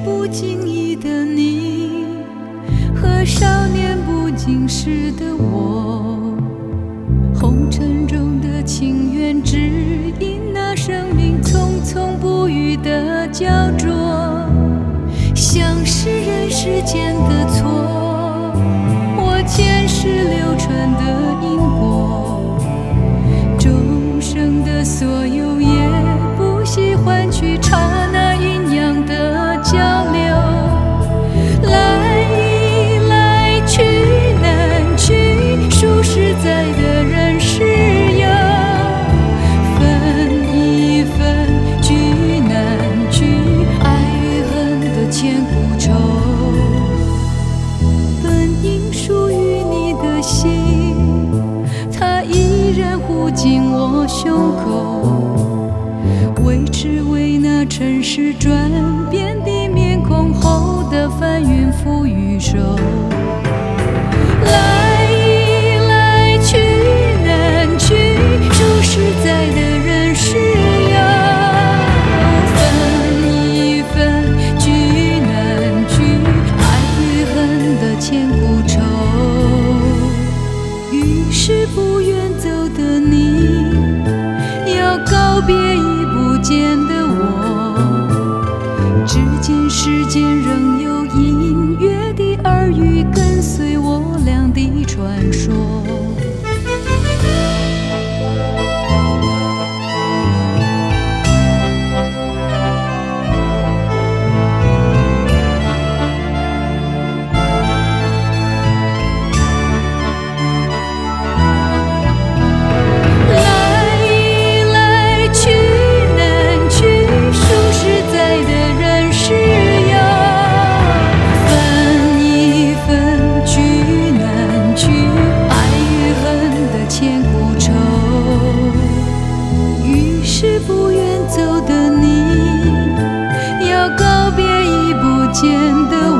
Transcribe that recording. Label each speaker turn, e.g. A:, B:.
A: 不经意的你，和少年不经事的我，红尘中的情缘，只因那生命匆匆不语的焦灼，像是人世间的错，我前世流传的因果，众生的所有也不惜换取刹那阴阳的交流，来一来去难去，数实在的人世有，分一分聚难聚，爱与恨的千古愁，本应属于你的心，它依然护紧我胸口，为只为那尘世转变的面孔后的翻云覆雨手，来一来去难去，数实在的人世有，分一分聚难聚，爱与恨的千古愁，于是不愿走的你，要告别已不见的我，只见世间仍有隐约的耳语跟随我俩的传说。不愿走的你，要告别已不见的